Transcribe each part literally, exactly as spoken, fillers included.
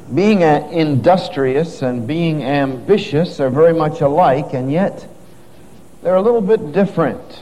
Being uh, industrious and being ambitious are very much alike, and yet they're a little bit different.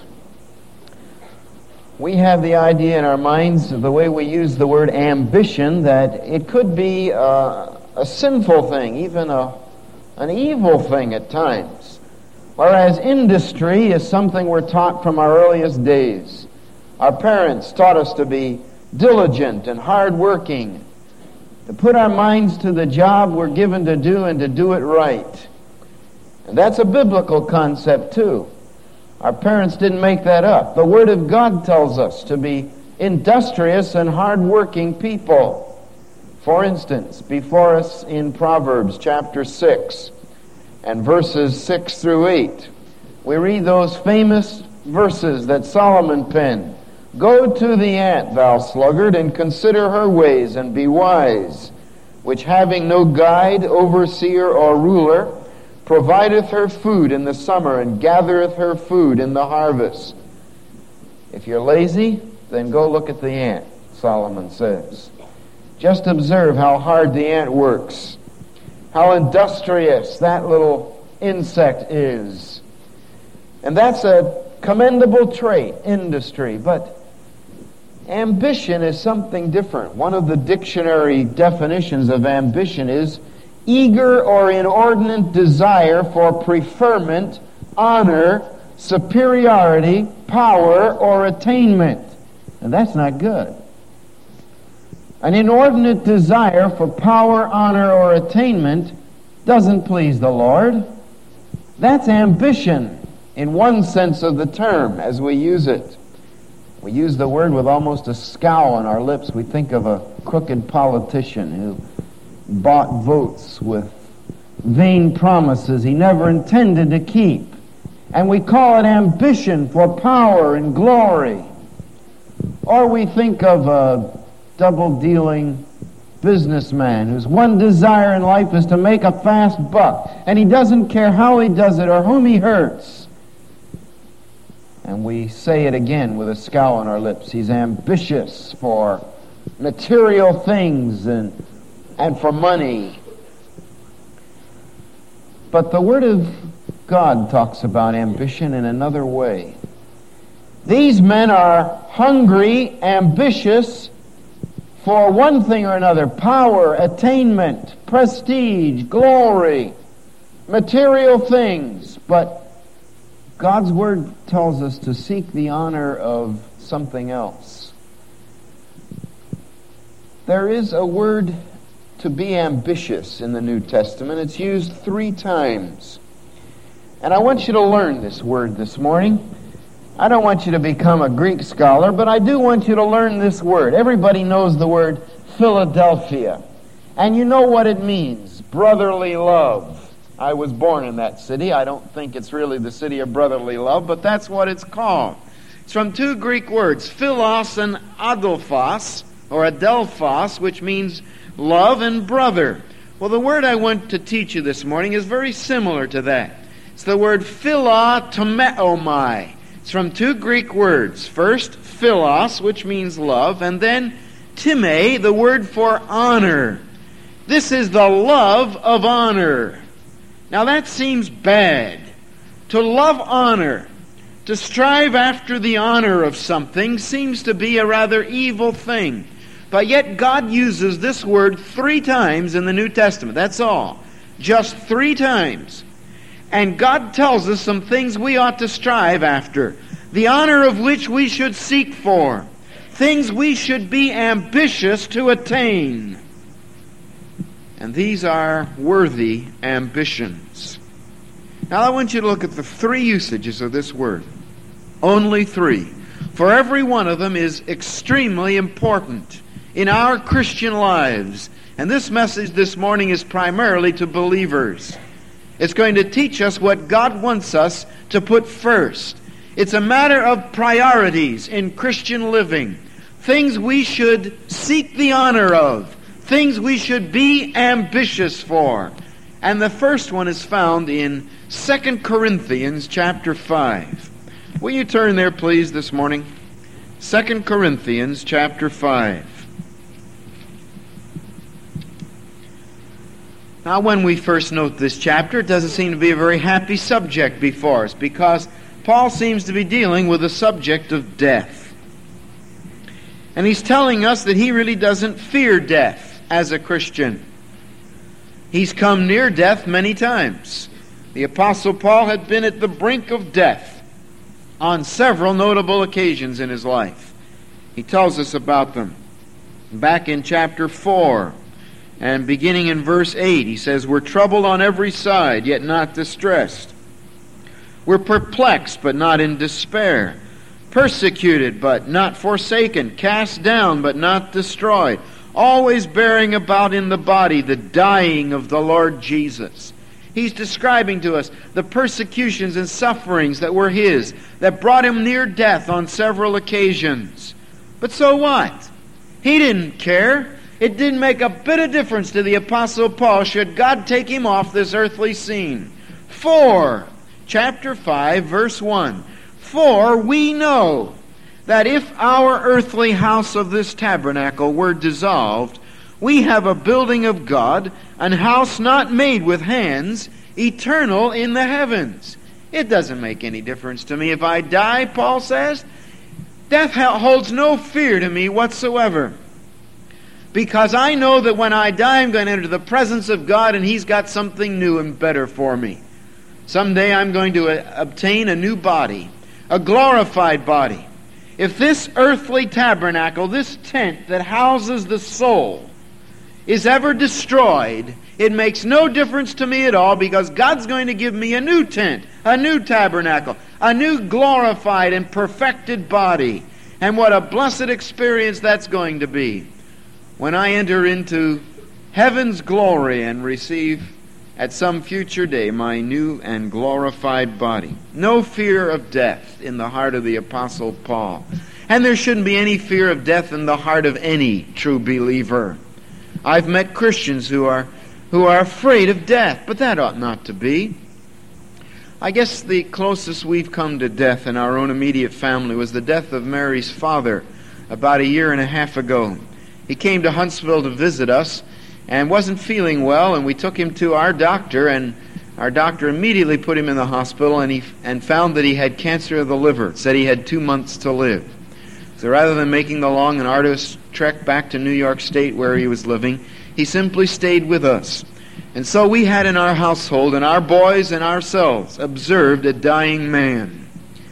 We have the idea in our minds, the way we use the word ambition, that it could be uh, a sinful thing, even a, an evil thing at times. Whereas industry is something we're taught from our earliest days. Our parents taught us to be diligent and hardworking, to put our minds to the job we're given to do and to do it right. And that's a biblical concept too. Our parents didn't make that up. The Word of God tells us to be industrious and hardworking people. For instance, before us in Proverbs chapter six and verses six through eight, we read those famous verses that Solomon penned. Go to the ant, thou sluggard, and consider her ways, and be wise, which having no guide, overseer, or ruler, provideth her food in the summer, and gathereth her food in the harvest. If you're lazy, then go look at the ant, Solomon says. Just observe how hard the ant works, how industrious that little insect is. And that's a commendable trait, industry, but ambition is something different. One of the dictionary definitions of ambition is eager or inordinate desire for preferment, honor, superiority, power, or attainment. And that's not good. An inordinate desire for power, honor, or attainment doesn't please the Lord. That's ambition in one sense of the term as we use it. We use the word with almost a scowl on our lips. We think of a crooked politician who bought votes with vain promises he never intended to keep. And we call it ambition for power and glory. Or we think of a double-dealing businessman whose one desire in life is to make a fast buck, and he doesn't care how he does it or whom he hurts. And we say it again with a scowl on our lips. He's ambitious for material things and, and for money. But the Word of God talks about ambition in another way. These men are hungry, ambitious for one thing or another: power, attainment, prestige, glory, material things. But God's Word tells us to seek the honor of something else. There is a word to be ambitious in the New Testament. It's used three times. And I want you to learn this word this morning. I don't want you to become a Greek scholar, but I do want you to learn this word. Everybody knows the word Philadelphia. And you know what it means: brotherly love. I was born in that city. I don't think it's really the city of brotherly love, but that's what it's called. It's from two Greek words, philos and adelphos, or adelphos, which means love and brother. Well, the word I want to teach you this morning is very similar to that. It's the word philotomeomai. It's from two Greek words. First, philos, which means love, and then time, the word for honor. This is the love of honor. Now that seems bad. To love honor, to strive after the honor of something, seems to be a rather evil thing. But yet God uses this word three times in the New Testament. That's all. Just three times. And God tells us some things we ought to strive after, the honor of which we should seek for, things we should be ambitious to attain. And these are worthy ambitions. Now I want you to look at the three usages of this word. Only three. For every one of them is extremely important in our Christian lives. And this message this morning is primarily to believers. It's going to teach us what God wants us to put first. It's a matter of priorities in Christian living. Things we should seek the honor of. Things we should be ambitious for. And the first one is found in Second Corinthians chapter five. Will you turn there, please, this morning? Second Corinthians chapter five. Now, when we first note this chapter, it doesn't seem to be a very happy subject before us, because Paul seems to be dealing with the subject of death. And he's telling us that he really doesn't fear death as a Christian. He's come near death many times. The Apostle Paul had been at the brink of death on several notable occasions in his life. He tells us about them. Back in chapter four, and beginning in verse eight, he says, "We're troubled on every side, yet not distressed. We're perplexed, but not in despair. Persecuted, but not forsaken. Cast down, but not destroyed. Always bearing about in the body the dying of the Lord Jesus." He's describing to us the persecutions and sufferings that were his, that brought him near death on several occasions. But so what? He didn't care. It didn't make a bit of difference to the Apostle Paul should God take him off this earthly scene. For, chapter five, verse one, "For we know that if our earthly house of this tabernacle were dissolved, we have a building of God, an house not made with hands, eternal in the heavens." It doesn't make any difference to me if I die, Paul says. Death holds no fear to me whatsoever, because I know that when I die, I'm going to enter the presence of God, and He's got something new and better for me. Someday I'm going to obtain a new body, a glorified body. If this earthly tabernacle, this tent that houses the soul, is ever destroyed, it makes no difference to me at all, because God's going to give me a new tent, a new tabernacle, a new glorified and perfected body. And what a blessed experience that's going to be when I enter into heaven's glory and receive at some future day my new and glorified body. No fear of death in the heart of the Apostle Paul. And there shouldn't be any fear of death in the heart of any true believer. I've met Christians who are who are afraid of death, but that ought not to be. I guess the closest we've come to death in our own immediate family was the death of Mary's father about a year and a half ago. He came to Huntsville to visit us and wasn't feeling well, and we took him to our doctor, and our doctor immediately put him in the hospital, and he and found that he had cancer of the liver. It said he had two months to live. So rather than making the long and arduous trek back to New York State where he was living, he simply stayed with us. And so we had in our household, and our boys and ourselves, observed a dying man.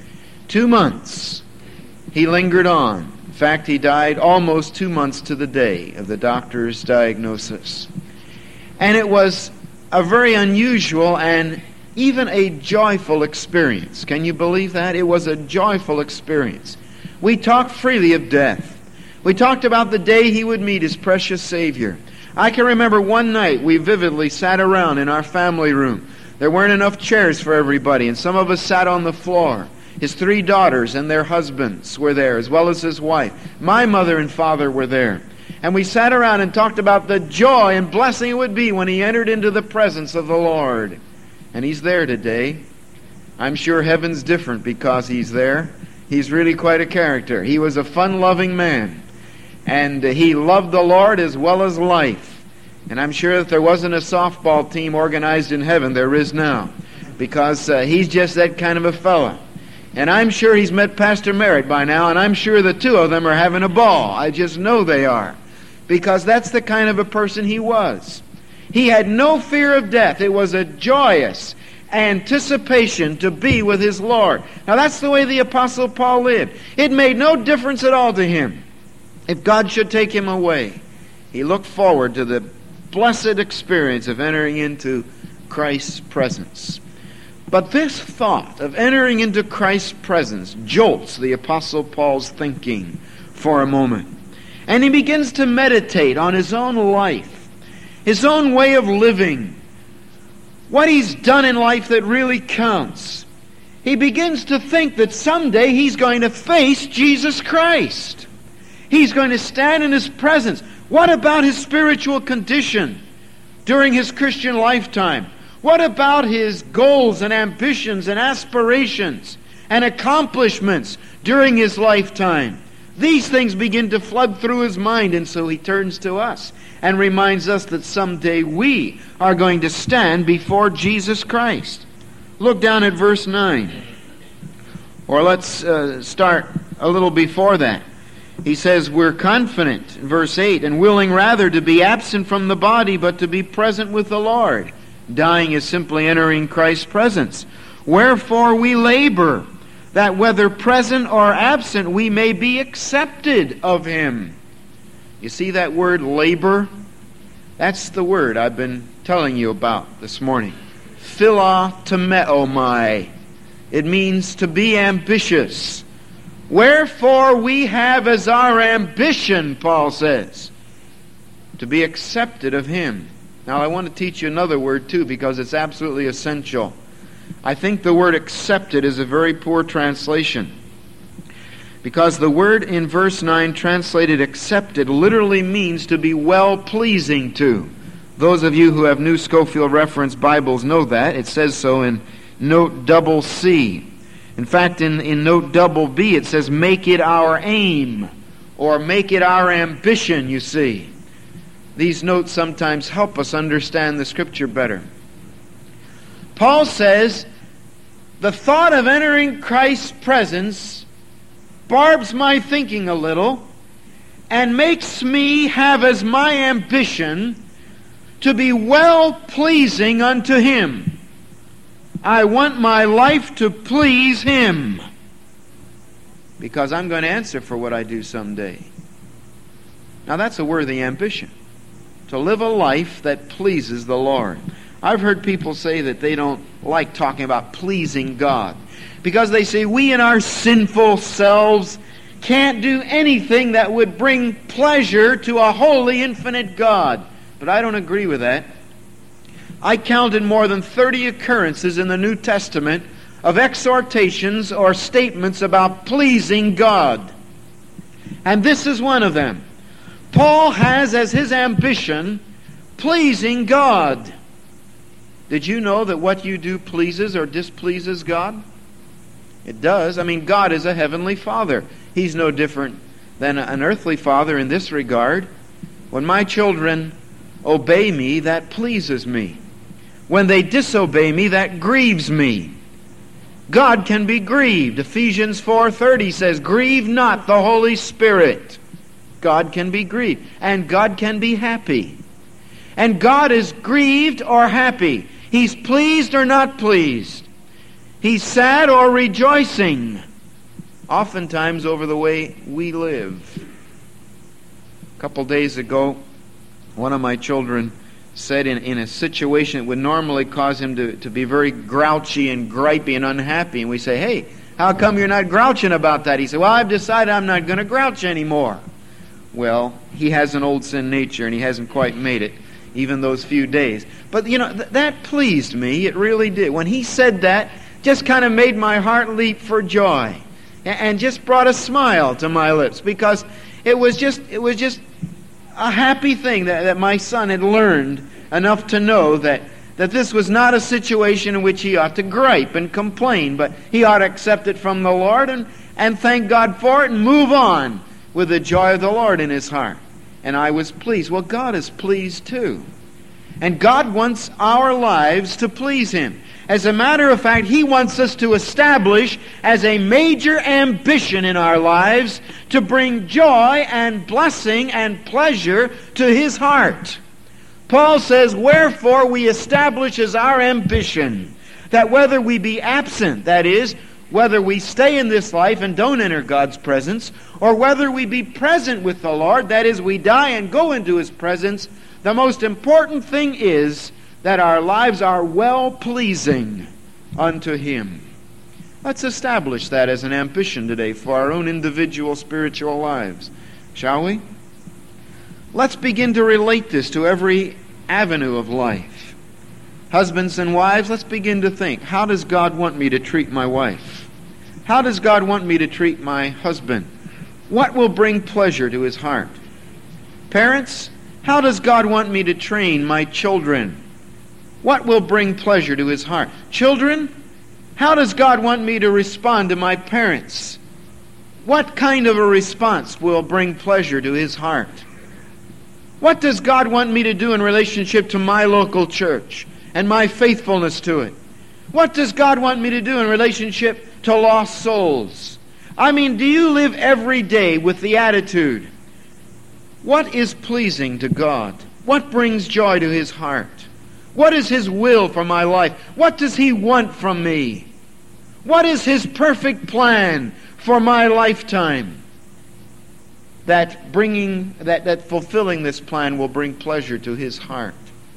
Two months he lingered on. In fact, he died almost two months to the day of the doctor's diagnosis. And it was a very unusual and even a joyful experience. Can you believe that? It was a joyful experience. We talked freely of death. We talked about the day he would meet his precious Savior. I can remember one night we vividly sat around in our family room. There weren't enough chairs for everybody, and some of us sat on the floor. His three daughters and their husbands were there, as well as his wife. My mother and father were there. And we sat around and talked about the joy and blessing it would be when he entered into the presence of the Lord. And he's there today. I'm sure heaven's different because he's there. He's really quite a character. He was a fun-loving man. And he loved the Lord as well as life. And I'm sure that there wasn't a softball team organized in heaven. There is now. Because uh, he's just that kind of a fella. And I'm sure he's met Pastor Merritt by now, and I'm sure the two of them are having a ball. I just know they are. Because that's the kind of a person he was. He had no fear of death. It was a joyous anticipation to be with his Lord. Now that's the way the Apostle Paul lived. It made no difference at all to him if God should take him away. He looked forward to the blessed experience of entering into Christ's presence. But this thought of entering into Christ's presence jolts the Apostle Paul's thinking for a moment. And he begins to meditate on his own life, his own way of living, what he's done in life that really counts. He begins to think that someday he's going to face Jesus Christ. He's going to stand in his presence. What about his spiritual condition during his Christian lifetime? What about his goals and ambitions and aspirations and accomplishments during his lifetime? These things begin to flood through his mind, and so he turns to us and reminds us that someday we are going to stand before Jesus Christ. Look down at verse nine. Or let's uh, start a little before that. He says, we're confident, in verse eight, and willing rather to be absent from the body, but to be present with the Lord. Dying is simply entering Christ's presence. Wherefore we labor, that whether present or absent, we may be accepted of Him. You see that word labor? That's the word I've been telling you about this morning. Philotomeomai. It means to be ambitious. Wherefore we have as our ambition, Paul says, to be accepted of Him. Now I want to teach you another word too, because it's absolutely essential. I think the word accepted is a very poor translation, because the word in verse nine translated accepted literally means to be well-pleasing to. Those of you who have New Scofield Reference Bibles know that. It says so in note double C. In fact, in, in note double B it says, make it our aim, or make it our ambition, you see. These notes sometimes help us understand the Scripture better. Paul says, the thought of entering Christ's presence barbs my thinking a little and makes me have as my ambition to be well-pleasing unto Him. I want my life to please Him, because I'm going to answer for what I do someday. Now that's a worthy ambition, to live a life that pleases the Lord. I've heard people say that they don't like talking about pleasing God, because they say we in our sinful selves can't do anything that would bring pleasure to a holy, infinite God. But I don't agree with that. I counted more than thirty occurrences in the New Testament of exhortations or statements about pleasing God. And this is one of them. Paul has as his ambition pleasing God. Did you know that what you do pleases or displeases God? It does. I mean, God is a heavenly Father. He's no different than an earthly father in this regard. When my children obey me, that pleases me. When they disobey me, that grieves me. God can be grieved. Ephesians four thirty says, grieve not the Holy Spirit. God can be grieved. And God can be happy. And God is grieved or happy. He's pleased or not pleased. He's sad or rejoicing. Oftentimes over the way we live. A couple days ago, one of my children said in, in a situation that would normally cause him to, to be very grouchy and gripey and unhappy. And we say, hey, how come you're not grouching about that? He said, well, I've decided I'm not going to grouch anymore. Well, he has an old sin nature and he hasn't quite made it, even those few days. But, you know, th- that pleased me. It really did. When he said that, just kind of made my heart leap for joy. And, and just brought a smile to my lips, because it was just, it was just a happy thing that, that my son had learned enough to know that, that this was not a situation in which he ought to gripe and complain, but he ought to accept it from the Lord and, and thank God for it and move on with the joy of the Lord in his heart. And I was pleased. Well, God is pleased too. And God wants our lives to please Him. As a matter of fact, He wants us to establish as a major ambition in our lives to bring joy and blessing and pleasure to His heart. Paul says, wherefore we establish as our ambition that whether we be absent, that is, whether we stay in this life and don't enter God's presence, or whether we be present with the Lord, that is, we die and go into His presence, the most important thing is that our lives are well-pleasing unto Him. Let's establish that as an ambition today for our own individual spiritual lives, shall we? Let's begin to relate this to every avenue of life. Husbands and wives, let's begin to think, how does God want me to treat my wife? How does God want me to treat my husband? What will bring pleasure to His heart? Parents, how does God want me to train my children? What will bring pleasure to His heart? Children, how does God want me to respond to my parents? What kind of a response will bring pleasure to His heart? What does God want me to do in relationship to my local church and my faithfulness to it? What does God want me to do in relationship to lost souls? I mean, do you live every day with the attitude, what is pleasing to God? What brings joy to His heart? What is His will for my life? What does He want from me? What is His perfect plan for my lifetime? That bringing that, that fulfilling this plan will bring pleasure to His heart.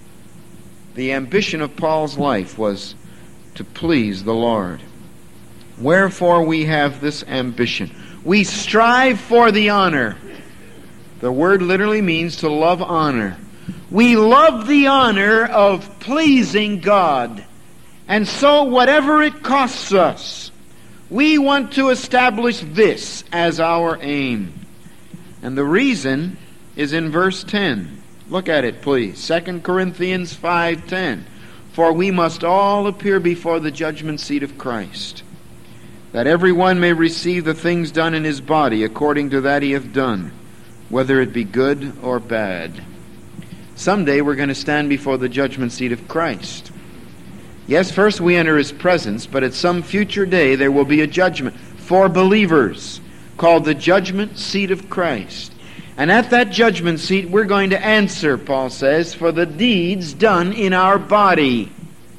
The ambition of Paul's life was to please the Lord. Wherefore we have this ambition. We strive for the honor. The word literally means to love honor. We love the honor of pleasing God. And so whatever it costs us, we want to establish this as our aim. And the reason is in verse ten. Look at it, please. Second Corinthians five ten. For we must all appear before the judgment seat of Christ, that every one may receive the things done in his body according to that he hath done, whether it be good or bad. Someday we're going to stand before the judgment seat of Christ. Yes, first we enter His presence, but at some future day there will be a judgment for believers called the judgment seat of Christ. And at that judgment seat we're going to answer, Paul says, for the deeds done in our body.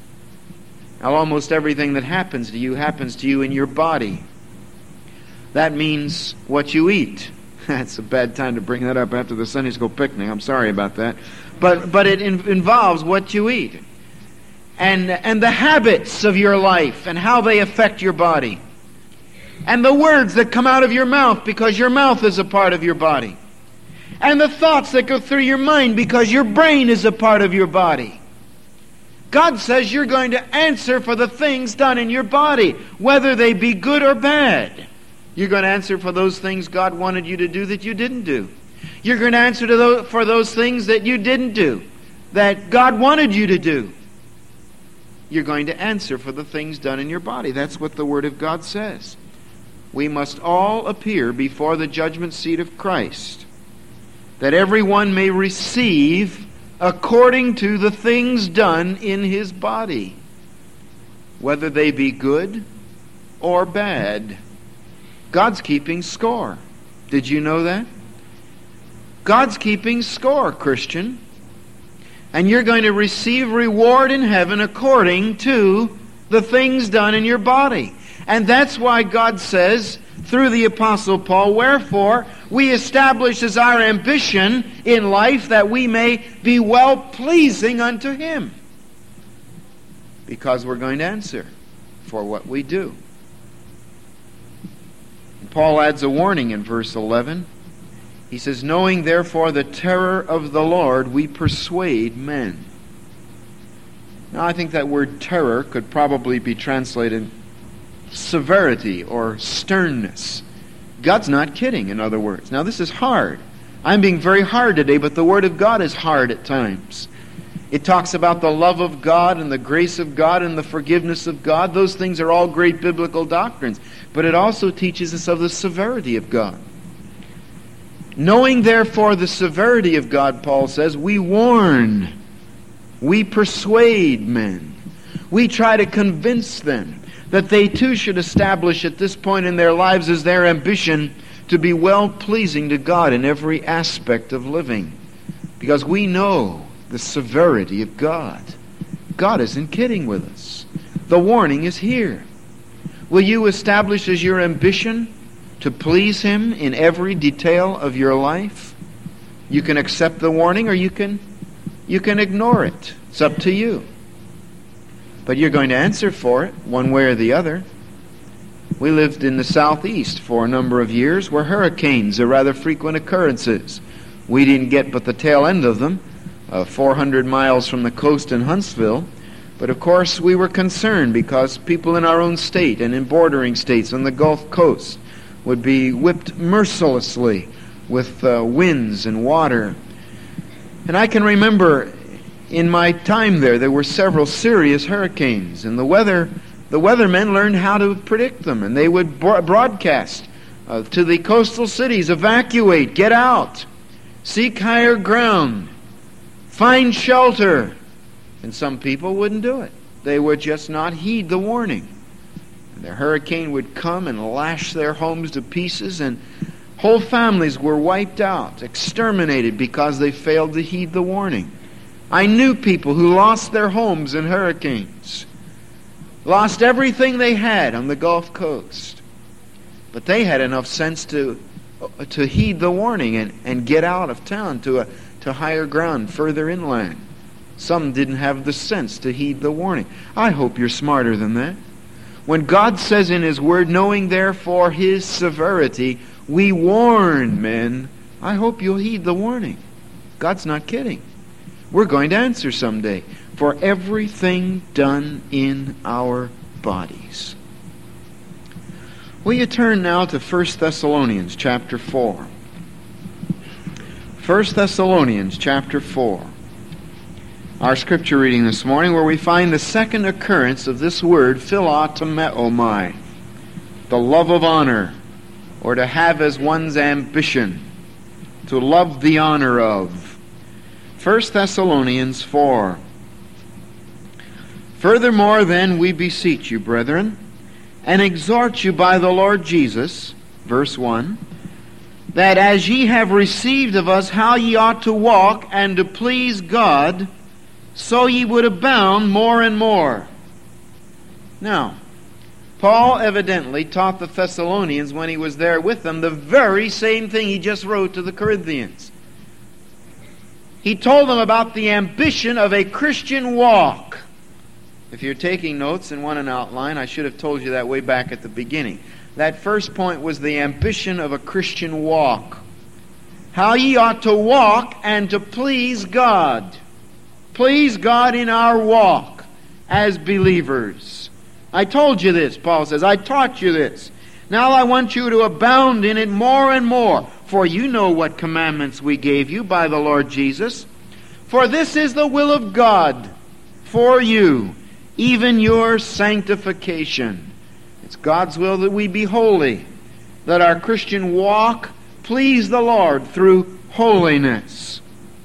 Now, almost everything that happens to you happens to you in your body. That means what you eat. That's a bad time to bring that up after the Sunday school picnic. I'm sorry about that. But but it in, involves what you eat. And, and the habits of your life and how they affect your body. And the words that come out of your mouth because your mouth is a part of your body. And the thoughts that go through your mind because your brain is a part of your body. God says you're going to answer for the things done in your body, whether they be good or bad. You're going to answer for those things God wanted you to do that you didn't do. You're going to answer to those, for those things that you didn't do, that God wanted you to do. You're going to answer for the things done in your body. That's what the Word of God says. We must all appear before the judgment seat of Christ, that everyone may receive according to the things done in his body, whether they be good or bad. God's keeping score. Did you know that? God's keeping score, Christian. And you're going to receive reward in heaven according to the things done in your body. And that's why God says, through the Apostle Paul, wherefore we establish as our ambition in life that we may be well-pleasing unto Him. Because we're going to answer for what we do. And Paul adds a warning in verse eleven. He says, knowing therefore the terror of the Lord, we persuade men. Now I think that word terror could probably be translated severity or sternness. God's not kidding, in other words. Now this is hard. I'm being very hard today, but the Word of God is hard at times. It talks about the love of God and the grace of God and the forgiveness of God. Those things are all great biblical doctrines. But it also teaches us of the severity of God. Knowing therefore the severity of God, Paul says, we warn, we persuade men. We try to convince them that they too should establish at this point in their lives as their ambition to be well-pleasing to God in every aspect of living. Because we know the severity of God. God isn't kidding with us. The warning is here. Will you establish as your ambition to please Him in every detail of your life? You can accept the warning or you can, you can ignore it. It's up to you. But you're going to answer for it, one way or the other. We lived in the southeast for a number of years where hurricanes are rather frequent occurrences. We didn't get but the tail end of them, uh, four hundred miles from the coast in Huntsville. But of course we were concerned because people in our own state and in bordering states on the Gulf Coast would be whipped mercilessly with uh, winds and water. And I can remember in my time there, there were several serious hurricanes, and the weather, the weathermen learned how to predict them, and they would broadcast uh, to the coastal cities, evacuate, get out, seek higher ground, find shelter. And some people wouldn't do it. They would just not heed the warning. And the hurricane would come and lash their homes to pieces, and whole families were wiped out, exterminated because they failed to heed the warning. I knew people who lost their homes in hurricanes, lost everything they had on the Gulf Coast. But they had enough sense to to heed the warning and, and get out of town to a to higher ground, further inland. Some didn't have the sense to heed the warning. I hope you're smarter than that. When God says in His Word, knowing therefore His severity, we warn men, I hope you'll heed the warning. God's not kidding. We're going to answer someday for everything done in our bodies. Will you turn now to First Thessalonians chapter four? First Thessalonians chapter four. Our scripture reading this morning, where we find the second occurrence of this word, philotomeomai, the love of honor, or to have as one's ambition, to love the honor of. First Thessalonians four. Furthermore, then, we beseech you, brethren, and exhort you by the Lord Jesus, verse one, that as ye have received of us how ye ought to walk and to please God, so ye would abound more and more. Now, Paul evidently taught the Thessalonians when he was there with them the very same thing he just wrote to the Corinthians. He told them about the ambition of a Christian walk. If you're taking notes and want an outline, I should have told you that way back at the beginning. That first point was the ambition of a Christian walk. How ye ought to walk and to please God. Please God in our walk as believers. I told you this, Paul says. I taught you this. Now I want you to abound in it more and more. For you know what commandments we gave you by the Lord Jesus. For this is the will of God for you, even your sanctification. It's God's will that we be holy, that our Christian walk please the Lord through holiness.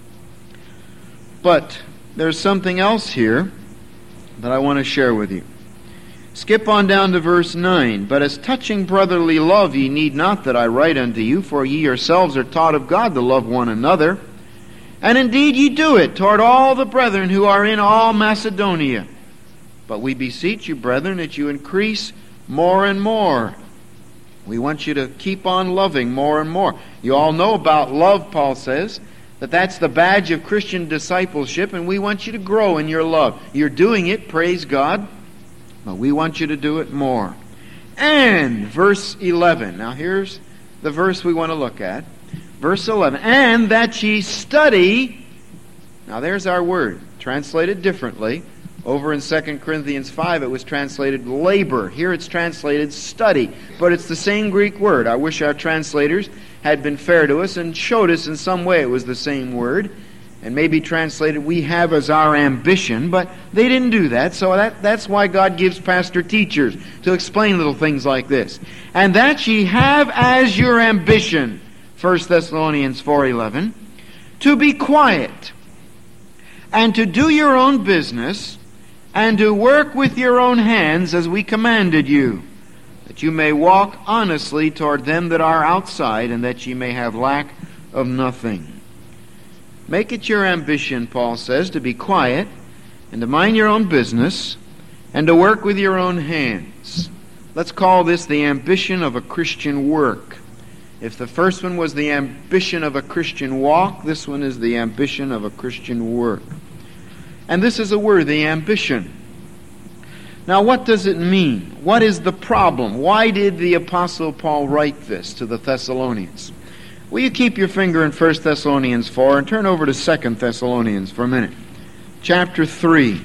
But there's something else here that I want to share with you. Skip on down to verse nine. But as touching brotherly love, ye need not that I write unto you, for ye yourselves are taught of God to love one another. And indeed ye do it toward all the brethren who are in all Macedonia. But we beseech you, brethren, that you increase more and more. We want you to keep on loving more and more. You all know about love, Paul says, that that's the badge of Christian discipleship, and we want you to grow in your love. You're doing it, praise God, but we want you to do it more. And, verse eleven. Now here's the verse we want to look at. Verse eleven. And that ye study. Now there's our word, translated differently. Over in Second Corinthians five, it was translated labor. Here it's translated study. But it's the same Greek word. I wish our translators had been fair to us and showed us in some way it was the same word. And maybe translated, we have as our ambition. But they didn't do that. So that, that's why God gives pastor teachers to explain little things like this. And that ye have as your ambition, First Thessalonians four eleven, to be quiet, and to do your own business, and to work with your own hands as we commanded you, that you may walk honestly toward them that are outside, and that ye may have lack of nothing. Make it your ambition, Paul says, to be quiet, and to mind your own business, and to work with your own hands. Let's call this the ambition of a Christian work. If the first one was the ambition of a Christian walk, this one is the ambition of a Christian work. And this is a worthy ambition. Now, what does it mean? What is the problem? Why did the Apostle Paul write this to the Thessalonians? Will you keep your finger in First Thessalonians four and turn over to Second Thessalonians for a minute? Chapter three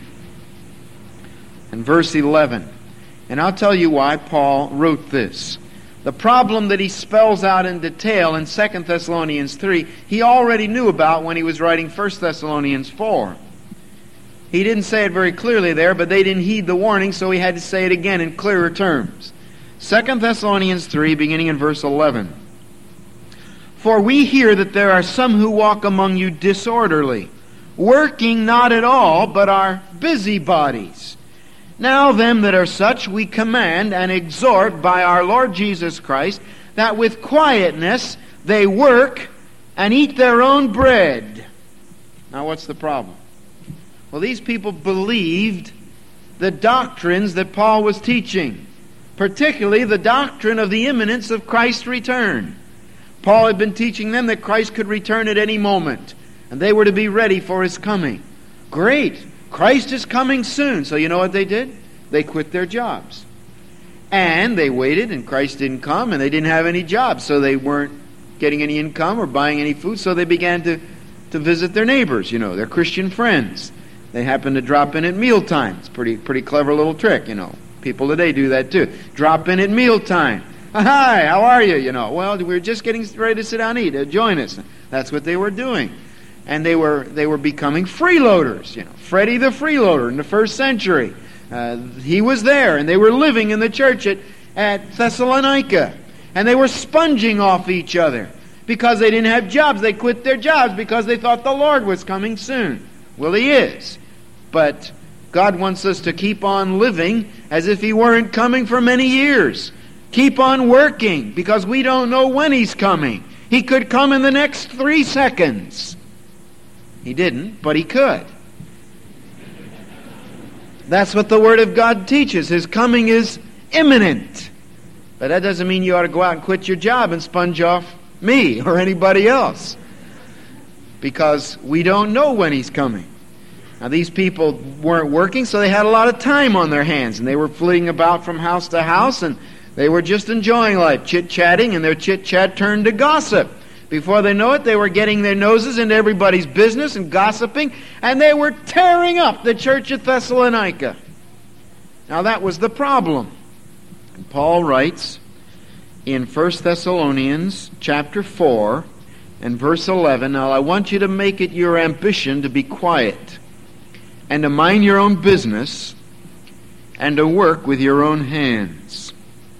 and verse eleven. And I'll tell you why Paul wrote this. The problem that he spells out in detail in Second Thessalonians three, he already knew about when he was writing First Thessalonians four. He didn't say it very clearly there, but they didn't heed the warning, so he had to say it again in clearer terms. Second Thessalonians three, beginning in verse eleven. For we hear that there are some who walk among you disorderly, working not at all, but are busybodies. Now them that are such we command and exhort by our Lord Jesus Christ, that with quietness they work and eat their own bread. Now what's the problem? Well, these people believed the doctrines that Paul was teaching, particularly the doctrine of the imminence of Christ's return. Paul had been teaching them that Christ could return at any moment, and they were to be ready for His coming. Great! Christ is coming soon. So you know what they did? They quit their jobs. And they waited, and Christ didn't come, and they didn't have any jobs, so they weren't getting any income or buying any food, so they began to, to visit their neighbors, you know, their Christian friends. They happened to drop in at mealtime. It's a pretty, pretty clever little trick, you know. People today do that too. Drop in at mealtime. Hi, how are you? You know, well, we're just getting ready to sit down and eat. Uh, join us. That's what they were doing. And they were they were becoming freeloaders. You know, Freddie the freeloader in the first century. Uh, he was there, and they were living in the church at, at Thessalonica. And they were sponging off each other. Because they didn't have jobs. They quit their jobs because they thought the Lord was coming soon. Well, He is. But God wants us to keep on living as if He weren't coming for many years. Keep on working, because we don't know when He's coming. He could come in the next three seconds. He didn't, but He could. That's what the Word of God teaches. His coming is imminent. But that doesn't mean you ought to go out and quit your job and sponge off me or anybody else, because we don't know when He's coming. Now, these people weren't working, so they had a lot of time on their hands, and they were flitting about from house to house, and they were just enjoying life, chit-chatting, and their chit-chat turned to gossip. Before they know it, they were getting their noses into everybody's business and gossiping, and they were tearing up the church at Thessalonica. Now, that was the problem. And Paul writes in First Thessalonians chapter four and verse eleven, now I want you to make it your ambition to be quiet and to mind your own business and to work with your own hands.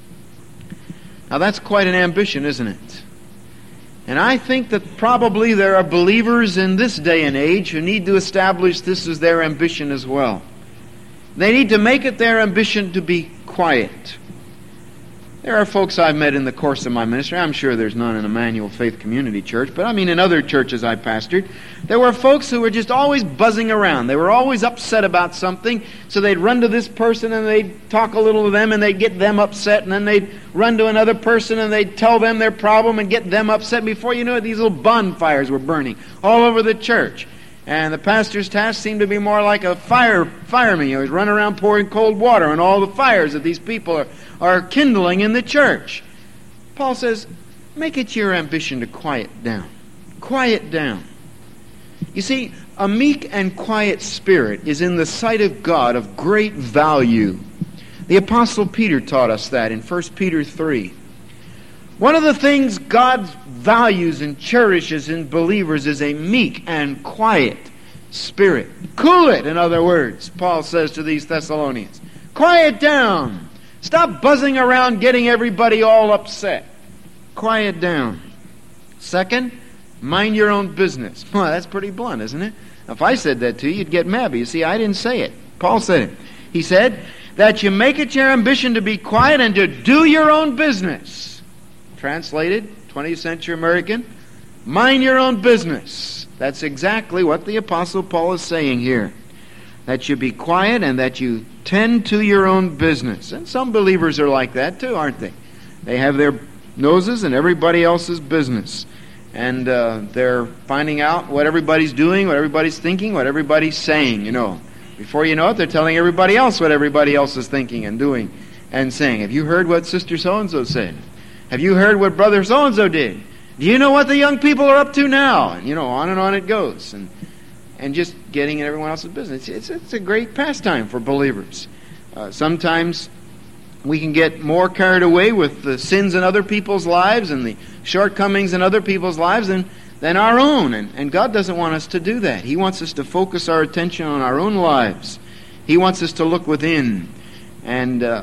Now that's quite an ambition, isn't it? And I think that probably there are believers in this day and age who need to establish this as their ambition as well. They need to make it their ambition to be quiet. There are folks I've met in the course of my ministry. I'm sure there's none in Emmanuel Faith Community Church, but I mean in other churches I pastored, there were folks who were just always buzzing around. They were always upset about something, so they'd run to this person and they'd talk a little to them and they'd get them upset, and then they'd run to another person and they'd tell them their problem and get them upset. Before you know it, these little bonfires were burning all over the church. And the pastor's task seemed to be more like a fire fireman. He was running around pouring cold water on all the fires that these people are, are kindling in the church. Paul says, make it your ambition to quiet down. Quiet down. You see, a meek and quiet spirit is in the sight of God of great value. The Apostle Peter taught us that in First Peter three. One of the things God values and cherishes in believers is a meek and quiet spirit. Cool it, in other words, Paul says to these Thessalonians. Quiet down. Stop buzzing around getting everybody all upset. Quiet down. Second, mind your own business. Well, that's pretty blunt, isn't it? If I said that to you, you'd get mad. But you see, I didn't say it. Paul said it. He said that you make it your ambition to be quiet and to do your own business. Translated, twentieth century American, mind your own business. That's exactly what the Apostle Paul is saying here. That you be quiet and that you tend to your own business. And some believers are like that too, aren't they? They have their noses in everybody else's business. And uh, they're finding out what everybody's doing, what everybody's thinking, what everybody's saying, you know. Before you know it, they're telling everybody else what everybody else is thinking and doing and saying. Have you heard what Sister So-and-so said? Have you heard what Brother So-and-so did? Do you know what the young people are up to now? And, you know, on and on it goes. And and just getting in everyone else's business. It's, it's a great pastime for believers. Uh, sometimes we can get more carried away with the sins in other people's lives and the shortcomings in other people's lives than, than our own. And, and God doesn't want us to do that. He wants us to focus our attention on our own lives. He wants us to look within and uh,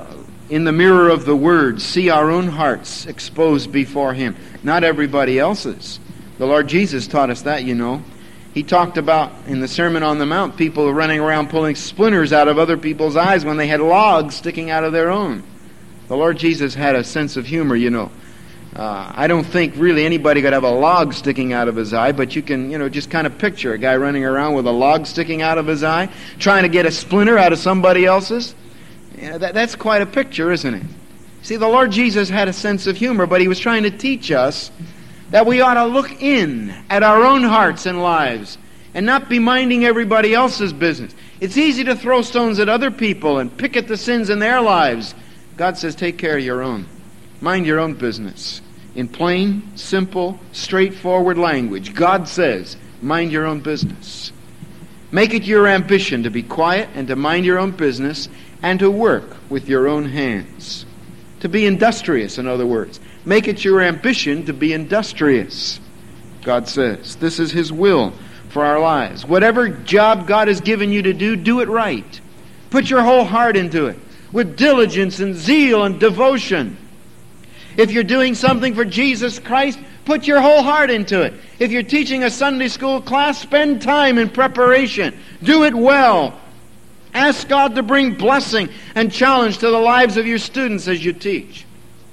in the mirror of the Word, see our own hearts exposed before Him, not everybody else's. The Lord Jesus taught us that, you know. He talked about, in the Sermon on the Mount, people running around pulling splinters out of other people's eyes when they had logs sticking out of their own. The Lord Jesus had a sense of humor, you know. Uh, I don't think really anybody could have a log sticking out of his eye, but you can, you know, just kind of picture a guy running around with a log sticking out of his eye, trying to get a splinter out of somebody else's. You know, that, that's quite a picture, isn't it? See, the Lord Jesus had a sense of humor, but He was trying to teach us that we ought to look in at our own hearts and lives and not be minding everybody else's business. It's easy to throw stones at other people and pick at the sins in their lives. God says, take care of your own. Mind your own business. In plain, simple, straightforward language, God says, mind your own business. Make it your ambition to be quiet and to mind your own business and to work with your own hands. To be industrious, in other words. Make it your ambition to be industrious, God says. This is His will for our lives. Whatever job God has given you to do, do it right. Put your whole heart into it, with diligence and zeal and devotion. If you're doing something for Jesus Christ, put your whole heart into it. If you're teaching a Sunday school class, spend time in preparation. Do it well. Ask God to bring blessing and challenge to the lives of your students as you teach.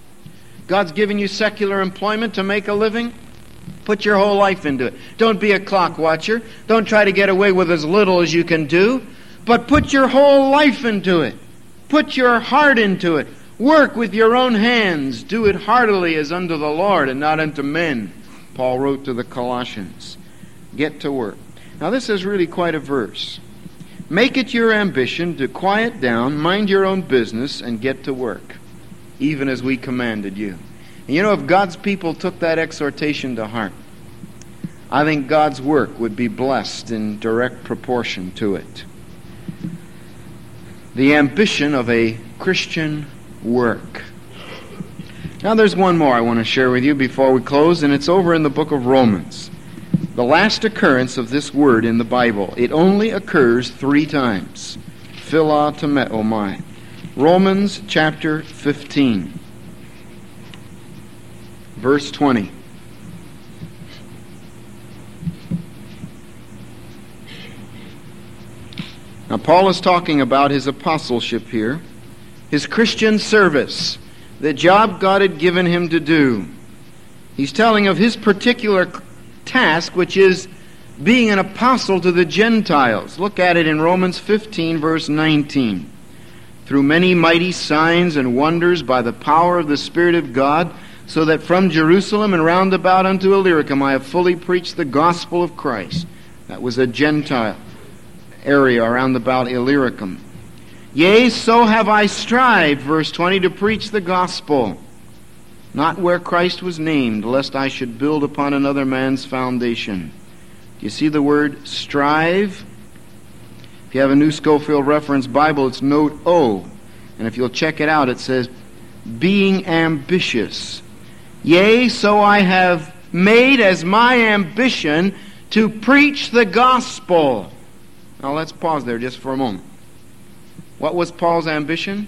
God's given you secular employment to make a living. Put your whole life into it. Don't be a clock watcher. Don't try to get away with as little as you can do. But put your whole life into it. Put your heart into it. Work with your own hands. Do it heartily as unto the Lord and not unto men, Paul wrote to the Colossians. Get to work. Now this is really quite a verse. Make it your ambition to quiet down, mind your own business, and get to work, even as we commanded you. And you know, if God's people took that exhortation to heart, I think God's work would be blessed in direct proportion to it. The ambition of a Christian work. Now there's one more I want to share with you before we close, and it's over in the book of Romans. The last occurrence of this word in the Bible. It only occurs three times. Philotomeomai. Romans chapter fifteen, verse twenty. Now Paul is talking about his apostleship here, his Christian service, the job God had given him to do. He's telling of his particular task, which is being an apostle to the Gentiles. Look at it in Romans fifteen, verse nineteen. Through many mighty signs and wonders by the power of the Spirit of God, so that from Jerusalem and round about unto Illyricum I have fully preached the gospel of Christ. That was a Gentile area around about Illyricum. Yea, so have I strived, verse twenty, to preach the gospel, not where Christ was named, lest I should build upon another man's foundation. Do you see the word strive? If you have a New Schofield Reference Bible, it's note O. And if you'll check it out, it says, being ambitious. Yea, so I have made as my ambition to preach the gospel. Now let's pause there just for a moment. What was Paul's ambition?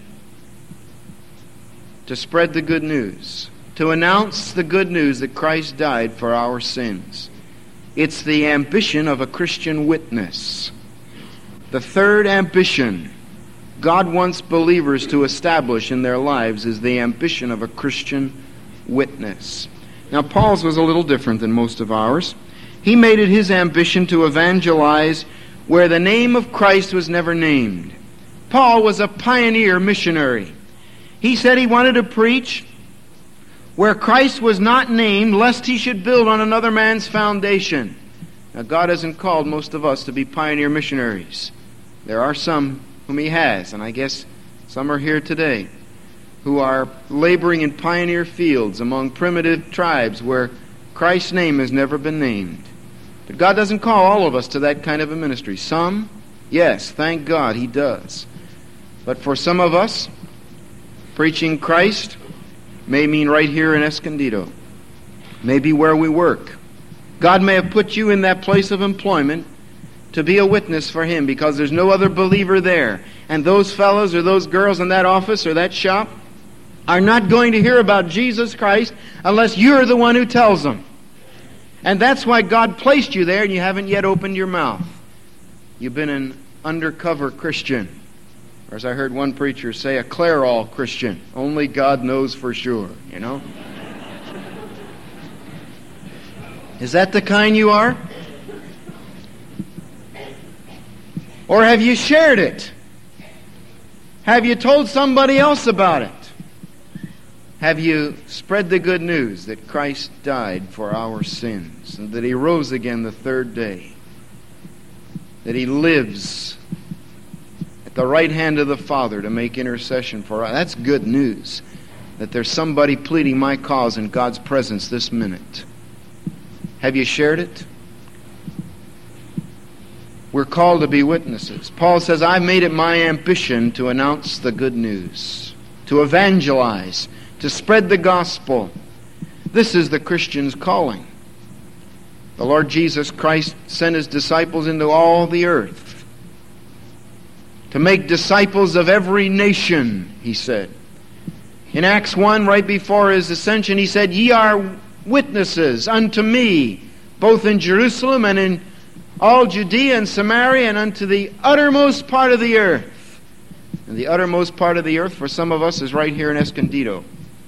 To spread the good news. To announce the good news that Christ died for our sins. It's the ambition of a Christian witness. The third ambition God wants believers to establish in their lives is the ambition of a Christian witness. Now Paul's was a little different than most of ours. He made it his ambition to evangelize where the name of Christ was never named. Paul was a pioneer missionary. He said he wanted to preach where Christ was not named, lest he should build on another man's foundation. Now, God hasn't called most of us to be pioneer missionaries. There are some whom He has, and I guess some are here today, who are laboring in pioneer fields among primitive tribes where Christ's name has never been named. But God doesn't call all of us to that kind of a ministry. Some, yes, thank God He does. But for some of us, preaching Christ may mean right here in Escondido, maybe where we work. God may have put you in that place of employment to be a witness for Him, because there's no other believer there. And those fellows or those girls in that office or that shop are not going to hear about Jesus Christ unless you're the one who tells them. And that's why God placed you there, and you haven't yet opened your mouth. You've been an undercover Christian. Or as I heard one preacher say, a Clairol Christian. Only God knows for sure, you know. Is that the kind you are? Or have you shared it? Have you told somebody else about it? Have you spread the good news that Christ died for our sins and that He rose again the third day? That He lives at the right hand of the Father to make intercession for us. That's good news. That there's somebody pleading my cause in God's presence this minute. Have you shared it? We're called to be witnesses. Paul says, I've made it my ambition to announce the good news, to evangelize, to spread the gospel. This is the Christian's calling. The Lord Jesus Christ sent His disciples into all the earth to make disciples of every nation, He said. In Acts one, right before His ascension, He said, Ye are witnesses unto me, both in Jerusalem and in all Judea and Samaria and unto the uttermost part of the earth. And the uttermost part of the earth for some of us is right here in Escondido.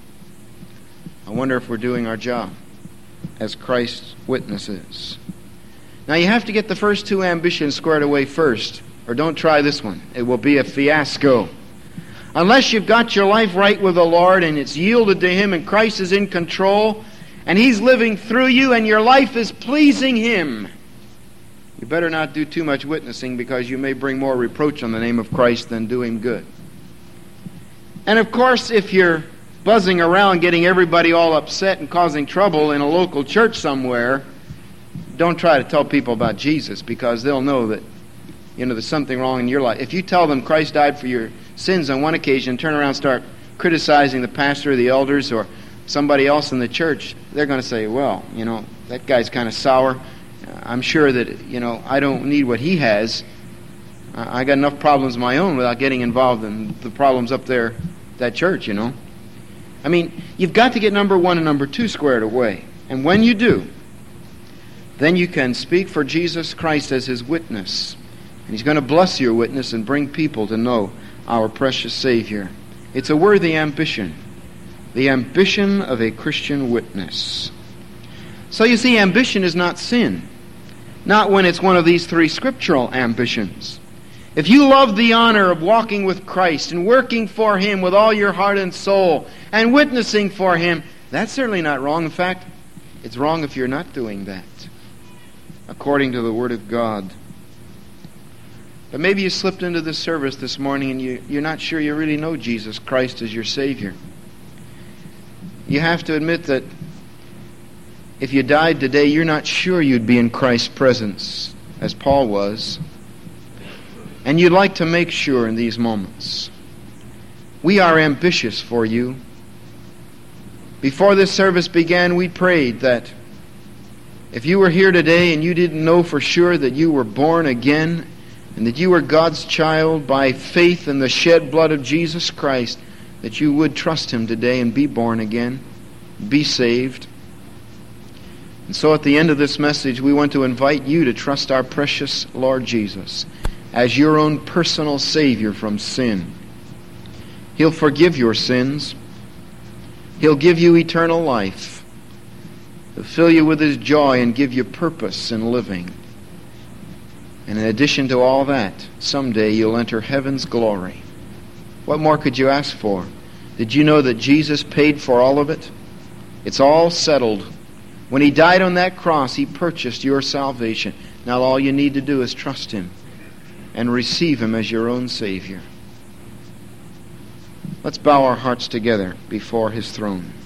I wonder if we're doing our job as Christ's witnesses. Now you have to get the first two ambitions squared away first, or don't try this one. It will be a fiasco. Unless you've got your life right with the Lord and it's yielded to Him and Christ is in control and He's living through you and your life is pleasing Him, you better not do too much witnessing, because you may bring more reproach on the name of Christ than do Him good. And of course, if you're buzzing around getting everybody all upset and causing trouble in a local church somewhere, don't try to tell people about Jesus, because they'll know that, you know, there's something wrong in your life. If you tell them Christ died for your sins on one occasion, turn around and start criticizing the pastor or the elders or somebody else in the church, they're going to say, well, you know, that guy's kind of sour. I'm sure that, you know, I don't need what he has. I got enough problems of my own without getting involved in the problems up there at that church, you know. I mean, you've got to get number one and number two squared away. And when you do, then you can speak for Jesus Christ as His witness. And He's going to bless your witness and bring people to know our precious Savior. It's a worthy ambition. The ambition of a Christian witness. So you see, ambition is not sin. Not when it's one of these three scriptural ambitions. If you love the honor of walking with Christ and working for Him with all your heart and soul and witnessing for Him, that's certainly not wrong. In fact, it's wrong if you're not doing that, according to the Word of God. But maybe you slipped into this service this morning and you, you're not sure you really know Jesus Christ as your Savior. You have to admit that if you died today, you're not sure you'd be in Christ's presence, as Paul was. And you'd like to make sure in these moments. We are ambitious for you. Before this service began, we prayed that if you were here today and you didn't know for sure that you were born again and that you were God's child by faith in the shed blood of Jesus Christ, that you would trust Him today and be born again, be saved. And so at the end of this message, we want to invite you to trust our precious Lord Jesus as your own personal Savior from sin. He'll forgive your sins. He'll give you eternal life. He'll fill you with His joy and give you purpose in living. And in addition to all that, someday you'll enter heaven's glory. What more could you ask for? Did you know that Jesus paid for all of it? It's all settled. When He died on that cross, He purchased your salvation. Now all you need to do is trust Him and receive Him as your own Savior. Let's bow our hearts together before His throne.